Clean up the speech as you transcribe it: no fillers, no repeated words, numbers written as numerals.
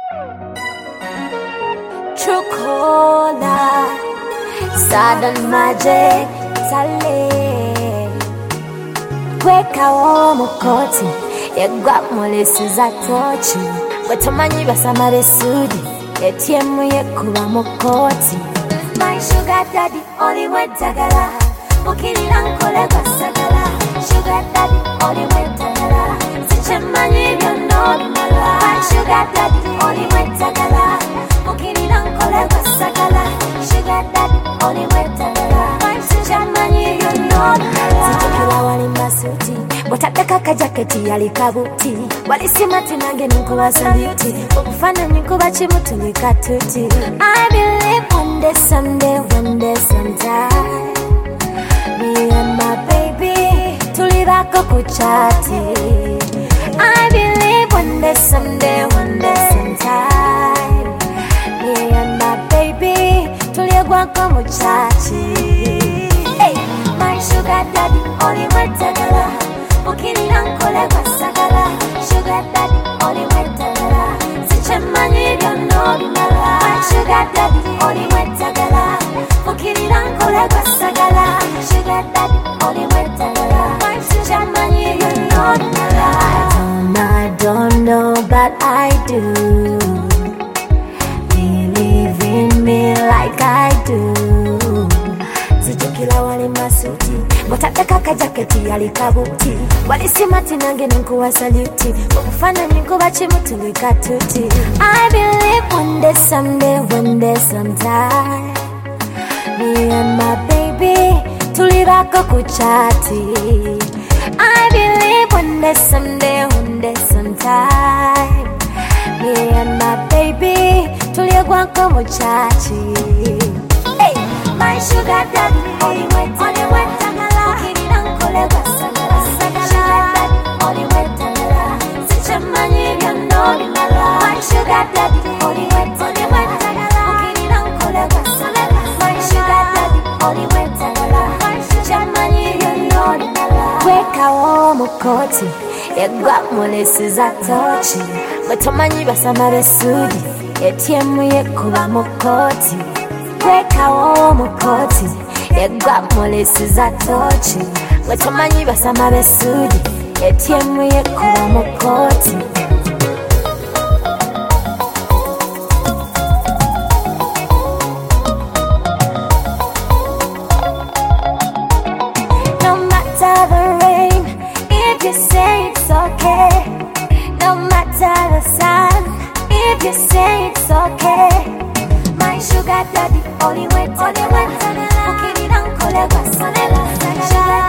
True caller, sudden magic, sale. Kweka wo mukoti, yegwa molesi za tochi. Wetomanyi basamare sudi, etiemu yekuba mukoti. My sugar daddy, only wetagala. Mukirira nkole basagala. Sugar daddy, only wetagala. Sichemanyi byonnobimala. My sugar daddy, only wetagala. Mukirira nkole basagala. Sugar daddy, only wetagala. Sichemanyi byonnobimala. Sichukila wali masuti, botadeka kajaketi yali kabuti. Wali simati nange nkuba saluti. Okufana nkuba chimutulika tuti. I believe one day, someday, sometime, me and my baby tulibako kuchati. I believe one day, someday, sometime, me and my baby tulibako muchachi. Hey, my sugar daddy, only wetagala. Mukirira nkole basagala. Sugar daddy, only wetagala. Sichemanyi byonnobimala. My sugar daddy, only wetagala. Mukirira nkole basagala. Sugar daddy, only wetagala. Sichemanyi byonnobimala. I don't know, but I do. Believe in me like I do. Zijukila wali masuti, botadeka kajaketi yali kabuti. Wali simati nange nkuwa saluti. Okufana nkuba chimutulika tuti. I believe one day, sometime, me and my baby tulibako kuchati. I believe one day, sometime, me and my baby tulibako muchachi. Hey, my sugar daddy, only wetagala. Mukirira nkole basagala. Sugar daddy, only wetagala. Sichemanyi byonnobimala. My sugar daddy, only wetagala. Mukirira nkole basagala. My sugar daddy, only wetagala. Sichemanyi byonnobimala. Kweka wo mukoti, yegwa molesi za tochi. Wetomanyi basamare sudi, etiemu yekuba mukoti. Kweka wo mukoti, yegwa molesi za tochi. Wetomanyi basamare sudi, etiemu yekuba mukoti. No matter the rain, if you say it's okay. No matter the sun, if you say it's okay. My sugar daddy, only wetagala. Mukirira nkole basagala. Sugar